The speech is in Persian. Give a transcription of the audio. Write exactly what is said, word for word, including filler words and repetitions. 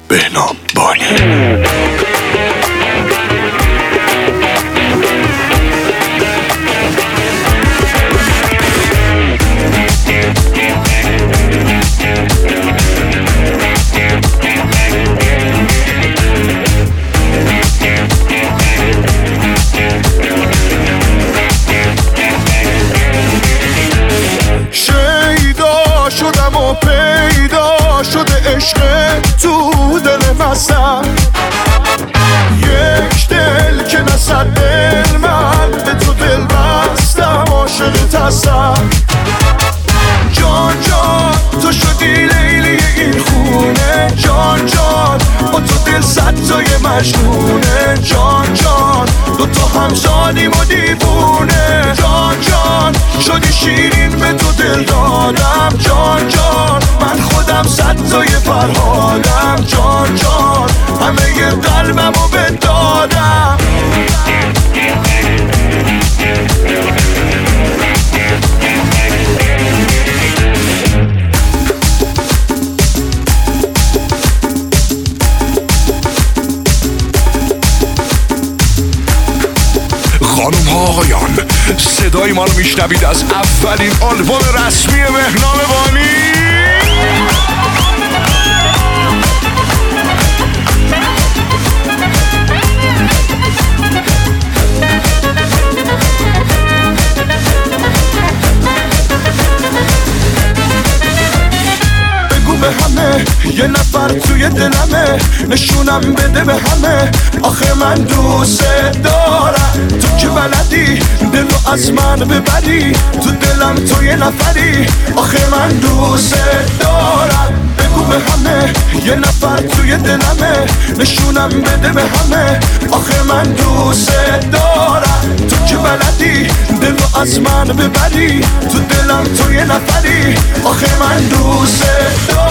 بهنام بانی. شیدا شدم و پیدا شده عشق تو دل مسم، یک دل که نصد دل من به تو دل بستم، عاشقت هستم. جان جان تو شدی لیلی این خونه، جان جان با تو دل صد تای مجنونه، جان جان دو تا همزادیم و دیوونه، جان جان شدی شیرین به تو دل دادم، جان جان من خودم صد تای فرهادم، جان جان همه ی قلبمو بهت دادم. خانم ها آقایان، صدای ما رو میشنوید از اولین آلبوم رسمی بهنام بانی. به همه یه نفر توی دلمه، نشونم بده به همه آخه من دوست دارم. تو که بلدی دلو از من ببری، تو دلم تو یه نفری آخه من دوست دارم. بگو به همه یه نفر توی دلمه، نشونم بده به همه آخه من دوست دارم. تو که بلدی دلو از من ببری، تو دلم تو یه نفری آخه من دوست دارم.